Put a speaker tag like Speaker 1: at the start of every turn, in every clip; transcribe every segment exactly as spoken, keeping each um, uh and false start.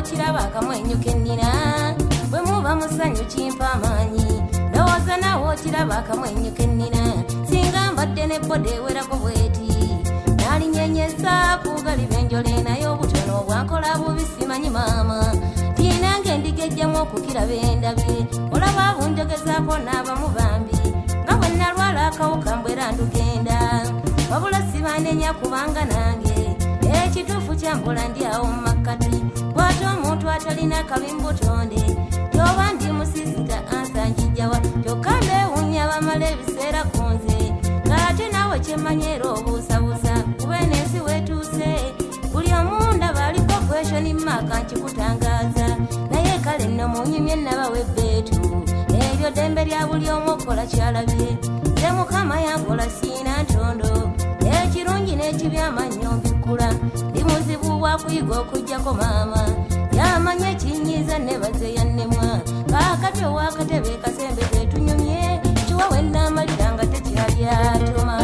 Speaker 1: kiraba akamwenyu kennina bwe muba musanyu kimpa amaanyi ndowooza nawo kiraba akamwenyu kennina singa mbadde ne bode ewerako bweti nalinyenyeza kugali benjole naye obutono obwankola bubi simanyi maama tinange endigejjamu okukiraba endabye olaba bunjogezaako n'abamu bambi nga bwe nalwala akawuka mbwera ndugenda wabula sibanenya kubanga nange ekituufu kyambula ndi awo mu makkati bw'ate omuntu atalina kabimbutonde tyoba ndi musisita ansanjijjawa kyokka mbeewunya bamala ebiseera ku nze ng'ate naawe kyemmanyeera obuusabuusa kuba enensi weetuuse buli omu ndaba aliko kweshoni mmaaka nkikutangaaza naye kale nno munyumye nabawa ebbeetu eryo ddembe lya buli omu okukola kyalabye nze mukama yankola siina ntondo ekirungi n'ekibi amannyo mbikkula ndi muzibu bwa kuyiga okuggyako maama yamanya ekinyiiza nebaze yannemwa kaakati owakatebe kasembe ketunyumye kiwa we naamalira nga tekyali atuma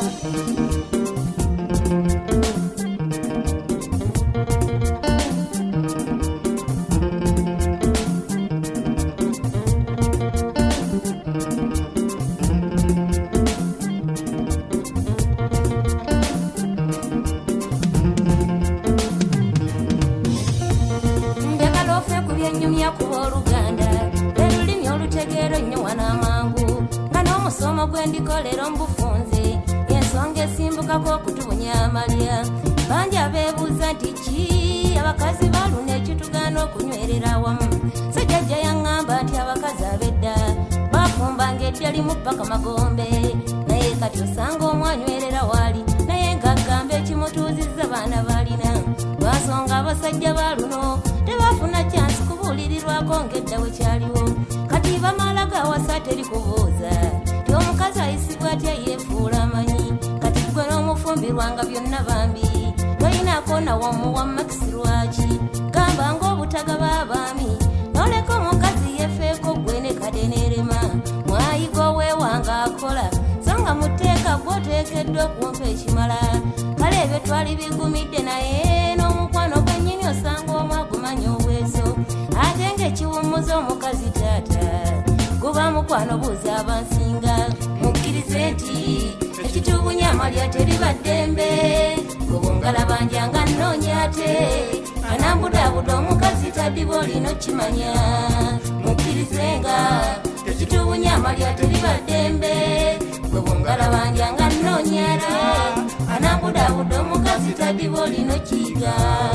Speaker 1: nyumya kuba oluganda lulimi olutegeero nnyo wanamangu nga n'omusomo gwe ndikolera omubufunze ensonga esimbukako okutubunya amalya bangi abeebuuza nti ki abakazi baluna ekitugaana okunywerera awamu sejjajja yaŋŋamba nti abakazi ab'edda bafumbanga eddalimu paka magombe naye kati osanga omwanywerera waali naye ng'agamba ekimutuuzizza baana balina lwansonga abasajja baluno tebafuna kyansi kubuulirirwako ng'edda we kyaliwo kati bamala gawasa teri kubuuza ti omukazi ayisibwa atya yeefuula amanyi kati gwe n'omufumbirwanga byonna bambi toyinako nawomuwa makisi lwaki gamba ng'obutaga b'abaami noleka omukazi yefeeko gwe ne kadeneerema mwayigo weewanga akola so nga muteeka gw'oteekeddwa okumpa ekimala kale ebyo twali bigumidde naye n'omukwano gwennyini osanga omu agumanya obweso ate ng'ekiwummuza omukazi taata guba mukwano buuza abansinga mukkirize nti ekitubunya amalya teriba ddembe gobongala banjanga nnoonya ate anambudaabuda omukazi taddiba olina okimanya mukkirizenga ekitubunya amalya teriba ddembe gobongala banjanga nnoonya ate anambudaabuda omukazi taddiba olina okiyiga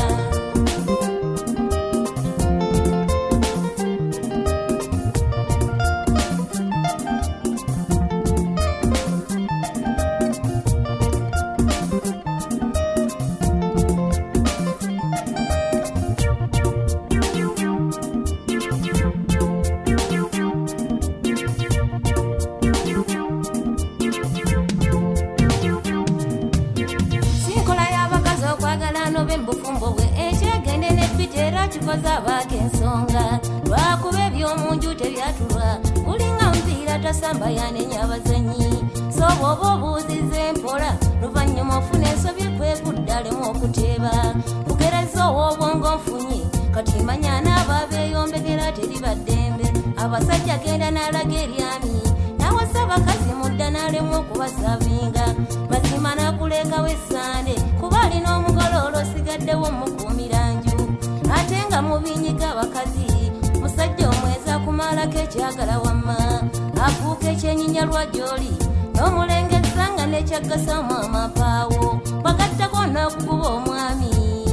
Speaker 1: kikoza baake ensonga lwakuba eby'omunju tebyatulwa kulinga mupiira tasamba yanenya abazanyi so bw'oba obuuziza empola luvannyuma ofuna ensobi kwekuddalemu okuteeba kugereza ow'obwongo nfunye kati manya n'aba beeyombekera teriba ddembe abasajja genda n'alaga eryami nawasa abakazi mudda n'alemu okubasavinga mazima n'akulekawo essande kuba alina omugololo osigaddewo mukuumira nju ate nga mubinyiga abakazi musajja omweza kumalako ekyagala wamma afuuka ekyenyinya lwajjoli n'omulengeza nga nekyaggasamu amapaawo bagattako n'okukuba omwami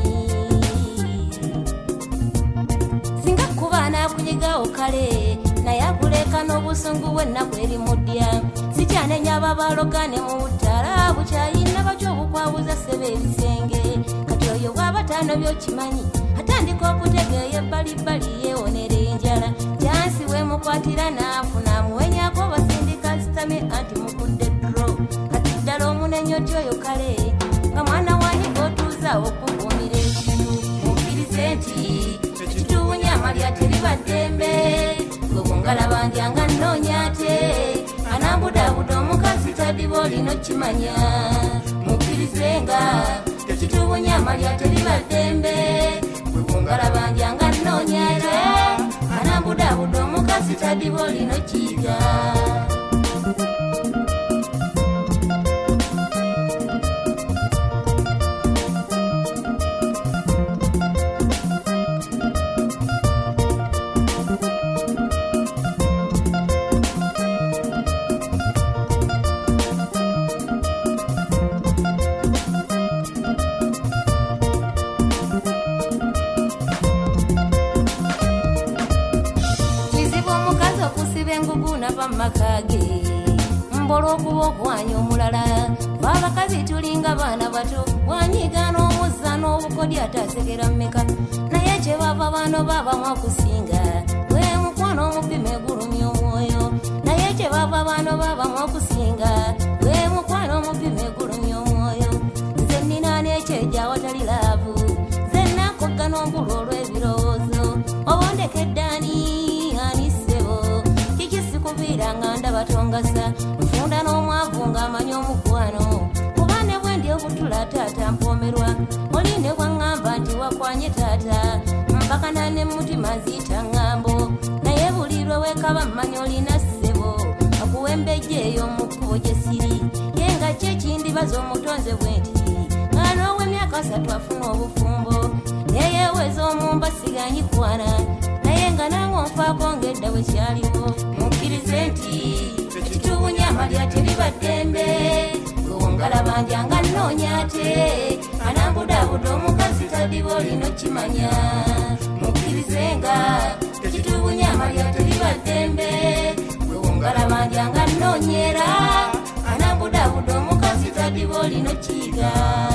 Speaker 1: singa kuba n'akunyigawo kale naye akuleka n'obusungu bw'ennaku erimudya sikyanenya ababalogane mu butala bukyayina batyo obukwabuza ssebe ebisenge kati oyo bw'abataano by'okimanyi atandika okutegeeya ebbalibbali yeewonera enjala kyansi weemukwatira n'afuna amuwenyako basindika zitame anti mukudde dro kati ddala omunenyo ty oyo kale nga mwana wanyiga otuuzaawo okukuumira ekitu mukkirize nti ekitubunya amalya teriba ddembe gwe bungala banjanga nnoonya ate anambudaabuda omukazi taddiba olina okimanya mukkirize nga ekitubunya amalya teriba ddembe ngalabanja nga nnonyate anambudabuda omukazi tadiba olino kiga makage mbolo kubo kwanya omulala babakazi tulinga bana bato wanyiga n'omuzza n'obukodi atasekera mmeka naye kye bava bano baba mwakusinga we mukwano omupime gulumya omwoyo naye kye bava bano baba mwakusinga we mukwano omupime gulumya omwoyo nze nnina n'ekyeja watali laavu nze nakogga n'ongulu olw'ebirowoozo obondekeddani anisebo kubiranga ndabatongasa nfunda n'omwavu ng'amanya omukwano kuba ne bwe ndi obutula taata mpomerwa oli ne bwaŋŋamba nti wakwanye taata mpakana ne mutima nziyita ŋŋambo naye buli lwe weekaba mmanya olina ssebo akuwembejja eyo mu kkubo gye siri ye nga kyekindibaza omutonze bwe nti nga n'ow'emyaka satu afuna obufumbo neyeeweza omumba siganyikwana naye nga nange onfaako ng'edda bwe kyaliwo mukkirize nti ekitubunya amalya teriba ddembe ngalabanja nga nnoonya ate anambudabuda omukazi tadiba olino kimanya mukkirize nga ekitubunya amalya teriba ddembe ngalabanja nga nnoonyera anambudabuda omukazi tadiba olino kiga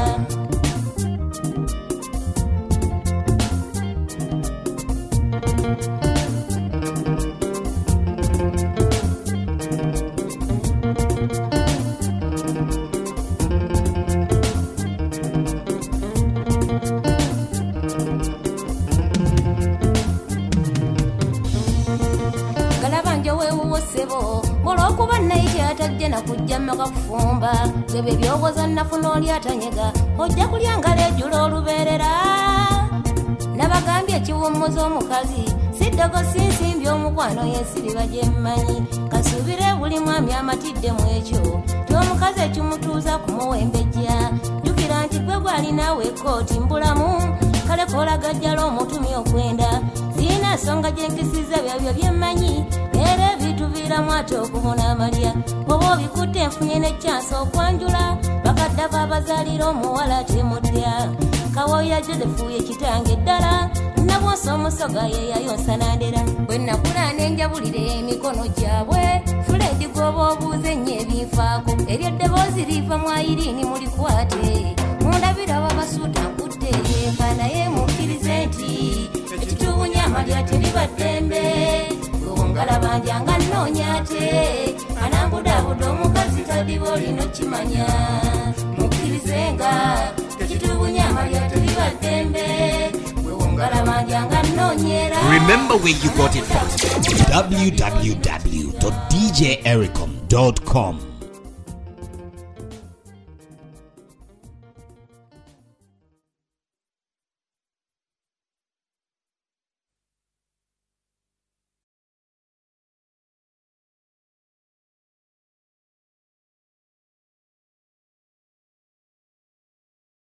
Speaker 1: olwokuba naye kyatajja nakujja mmaka kufumba ebyo ebyowoza nnafuna oli atanyega ojja kulyangala ejjula olubeerera nabagambye ekiwummuza omukazi siddogo sinsimbi omukwano yensiriba gye mmanyi kasuubire buli mwami amatidde mu ekyo ti omukazi ekimutuuza kumuwembejja jjukira nti gwe gw'alinaawe ekooti mbulamu kale koolagajjala omutumi okwenda siina nsonga gyenkisiza byabyo byemmanyi era ebituviiramu ate okubona amalya bwoba obikutte enfunye n'ekyansi okwanjula bakaddako abazaalira omuwala temutya kawoya josefu yekitange eddala nabwosa omusoga ye yayonsa nandera bwe nakula nenjabulira emikono gyabwe fuledi gwoba obuuze ennyo ebinfaako eryeddeboozi liva mu ayiriini mulikwate mundabira babasuuta nkutte yeeka naye mukkirize nti ekitubunya amalya teriba ddembe ngalabanja nga nnoonya ate anambudabuda omukazi tadiba olino kimanya mukkirize nga ekitubunya amalya teriba ddembe ngalabanja nga nnoonyera.
Speaker 2: Remember where you got it from. w w w dot d j ericom dot com